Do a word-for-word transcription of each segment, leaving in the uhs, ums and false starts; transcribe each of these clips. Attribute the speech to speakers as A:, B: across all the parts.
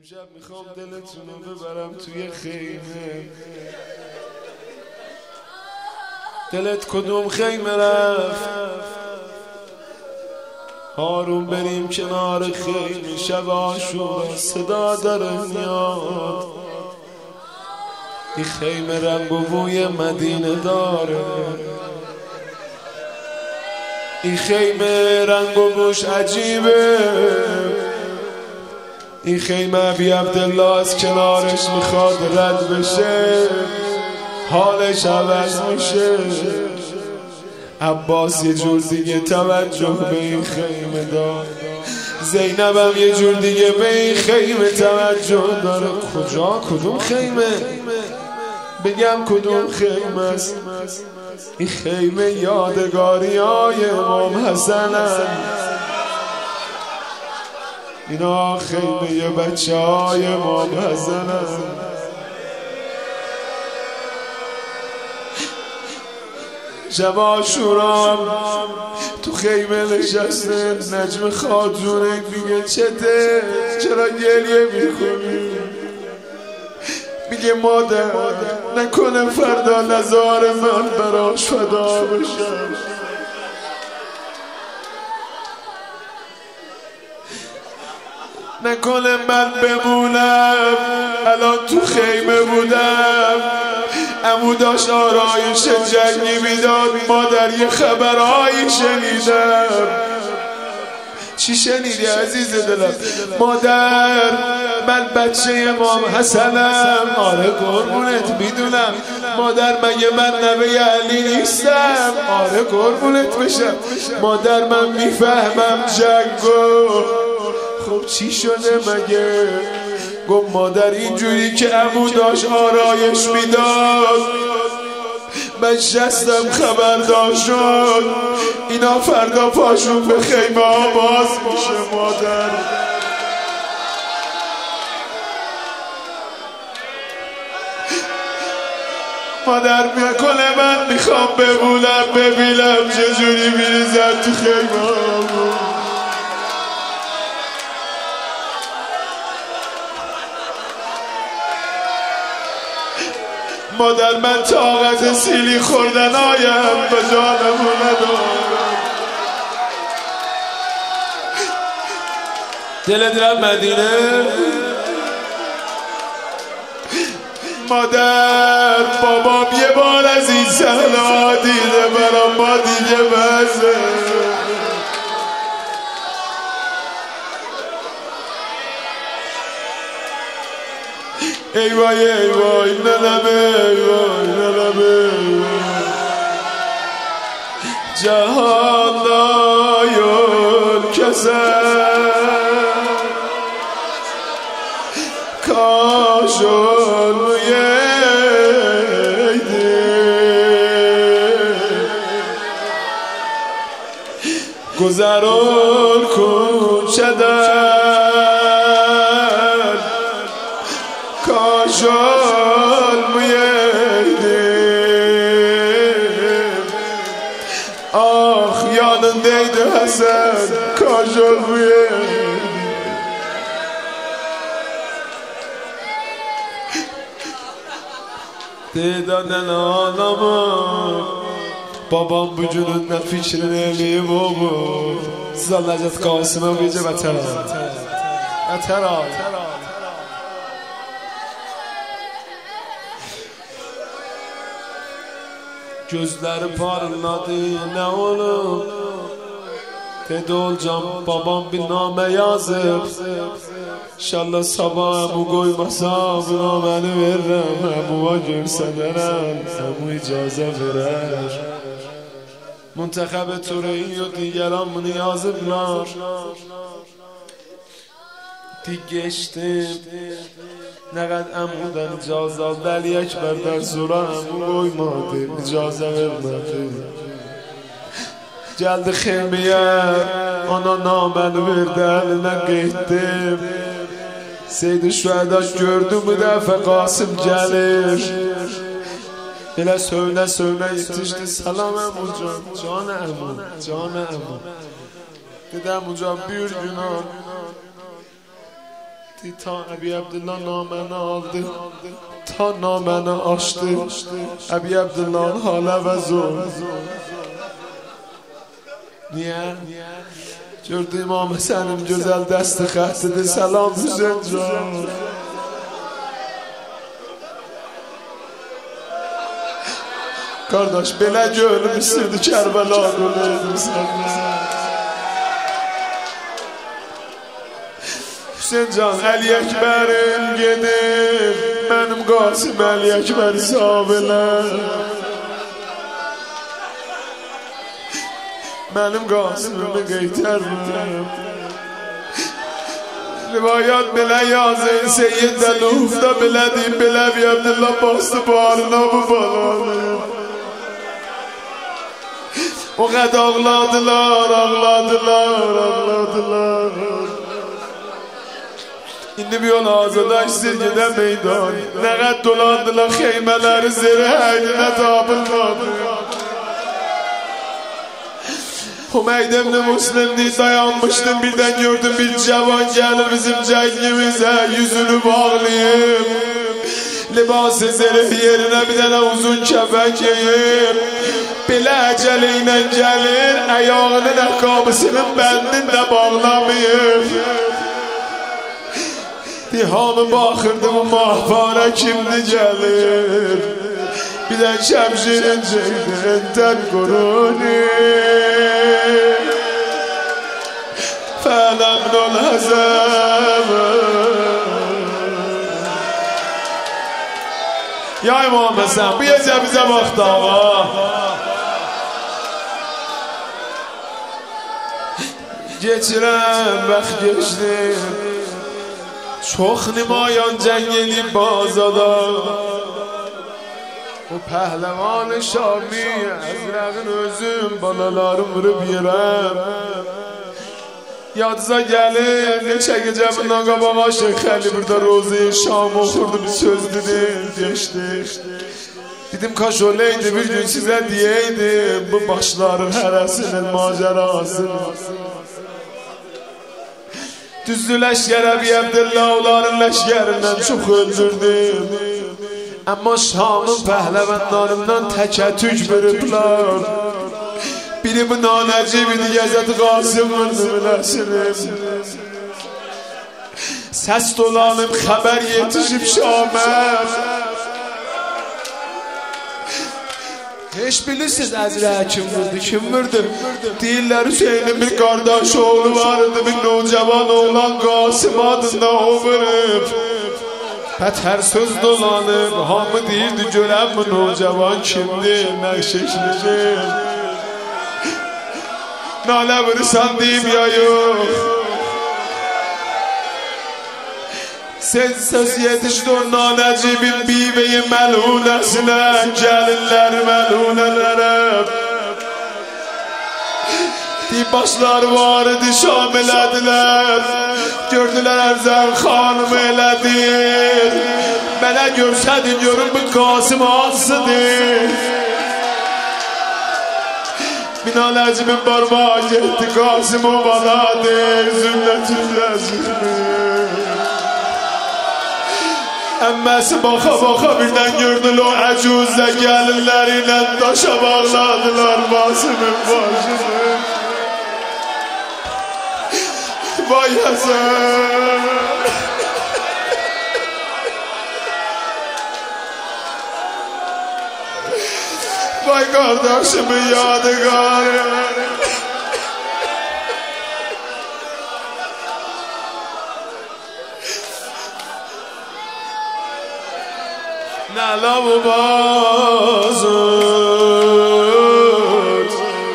A: امشب میخوام دلتون رو ببرم توی خیمه. دلت کدوم خیمه رفت؟ هارون بریم کنار خیمه. شب عاشورا صدا داره میاد. این خیمه رنگ و بوی مدینه داره. این خیمه رنگ و بوش عجیبه. این خیمه ابی عبدالله از کنارش میخواد رد بشه، حالش عوض میشه. عباس یه جور دیگه توجه به این خیمه داره. زینبم یه جور دیگه به این خیمه توجه داره. کجا؟ کدوم خیمه؟ بگم کدوم خیمه است؟ این خیمه یادگاری های امام حسن هست. اینا خیمه یه بچه های امام حسن هست. شب عاشورا تو خیمه نشسته. نجم خاتونه میگه چته؟ چرا گریه میکنی؟ میگه مادر نکنه فردا نزار من براش فدا بشم. نکنه من بمونم الان تو خیمه بودم. عمو داشت آرایش جنگی میداد. مادر یه خبرهایی شنیدم. چی شنیدی عزیز دلم؟ مادر من بچه امام حسنم. آره قربونت میدونم. مادر مگه من نوه علی نیستم؟ آره قربونت بشم. مادر من میفهمم جنگو. خب چی شده مگه؟ گفت مادر اینجوری که عمو داشت آرایش میداد من شستم خبردار شد اینا فردا پاشون به خیمه ها باز میشه. مادر مادر میکنه من میخوام بمونم ببینم چجوری میریزن تو خیمه ها. مادر من طاقت سیلی خوردن آیم به جانمو ندارم. دل دلم مدینه. مادر بابام یه بار از این صحنه‌ها دیده برام. ما دیگه بسه. ای وای ای وای نلمه ای وای نلمه جهان دایل کسر کاشون میده گذران کن شدن کاشون میده آخ یادم دیده حسن کاشون میده دیدن آنما بابام بجنون نفیچ نمی بابا زال نجات قاسمه بیجه بطران بطران gözləri parladı nə olub dedi olcam babam bir namə yazıb İnşallah sabah əmu qoymasa bu naməni verirəm əmuva görsədərəm əmu icazə verər Muntəxəb Tureyi و دیگران bunu yazıblar دیگشتیم نقد امودن اجازه ولی اکبر در زورا امو قویماده اجازه vermedi geldi xeymiyə ona naməni verdi əlinə qeyddim Seydi Şühəda gördü bu dəfə Qasım gəlir elə söynə söynə yetişdi salam əmucan can əmu can əmu dedi əmucan bir gün ol دی تا ابی عبدالله نامنه aldı ta namenе açtı Ebi Abdullah'ın hala ve zor. Niye? Gördü İmam Hüseyin'in güzel desti xəttidir. Selam Hüseyin can. Kardeş belə gönlüm istirdi Kərbəla quluydu sənə. Hüseyin can, Əli Əkbərim gedir, mənim Qasim Əli Əkbər sahabələr. Mənim Qasimimi qeytərəm. Rivayat belə yazın, Seyyid Əluf da belə deyib, belə bir Abdullah bastı bağrına bu balanı. O qəd ağladılar, ağladılar, ağladılar. İndi bir yol azada istirgidə meydan. Nə qəd dolandılar, xeymələri zirə əydinə tabılmadı. Hümeyd ibn Müslim'di, dayanmıştım, birden gördüm bir cavan gelir bizim cengimize, yüzünü bağlayıp libası zerif yerine bir tane uzun kefek yiyip bile eceliyle gelir, ayağının ayakkabısının bendinde bağlamayıp dihamı bakırdı bu mahvara kimdi gelir. Bir de şemşirin ceydinden koruni فَلَمْنُ الْهَزَمَ Ya İmam Hasan, bu gece bize baktı ağa. Geçirem, vaxt geçti. Çok nemayan ceng elib bazada. O pəhləvan Şami, əzrəğin özüm, balalarım vurub yerəm. Yadıza gəlir, neçə gecə bundan qabağa Şeyx Əli burada Rozi Şam oxurdu, bir söz dedi, geçti. Dedim kaş oleydi bir gün sizə deyeydim, bu başların hərəsinin macerasını. Düzdü ləşkər Əbi Abdullah onların ləşkərindən çox öldürdüm. Amma Şamın pəhləvənlarından təkətük vurublar. Biri bu nanəcib idi, Gəzəti Qasım vurdu biləsiniz. Səs dolanıb, xəbər yetişib Şamə. Heç bilirsiniz Əzrə kim vurdu, kim vurdu? Deyirlər Hüseynin bir qardaş oğlu vardı, bir nocavan oğlan Qasım adında o vurub. Pətər söz dolanıb, hamı deyirdi görəm bu nocavan kimdir, nəqşəşlidir. Nalə vurursan deyim ya yox. Sen söz yetişdi o nanəcibin bibeyi məlunəsinə, gəlinlər məlunələrə. Deyib başları var idi, Şam elədilər. Gördülər Ərzən xanımı elədir. Mənə görsədin görün bu Qasım hansıdır. Minaləcibin barmağı getdi, Qasım o baladır, zünnətülləzimi. Əmməsi baxa-baxa birdən gördül o əcuzlə gəlinləri ilə daşa bağladılar Qasımın başını. Vay Həsən. Vay kardeşimin yadigarı. Ne lavu bazut,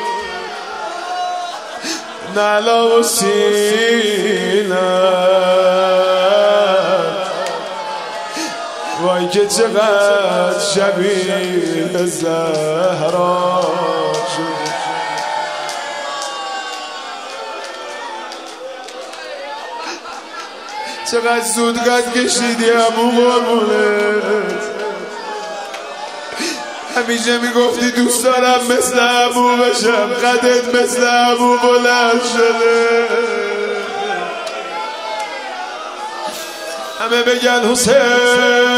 A: ne lavu sine. Vay که چقدر شبیه زهرا شد. چقدر زود قد کشیدی امو قربونت. همیشه میگفتی دوست دارم مثل امو بشم، قدت مثل امو بلند شده. همه بگن حسین.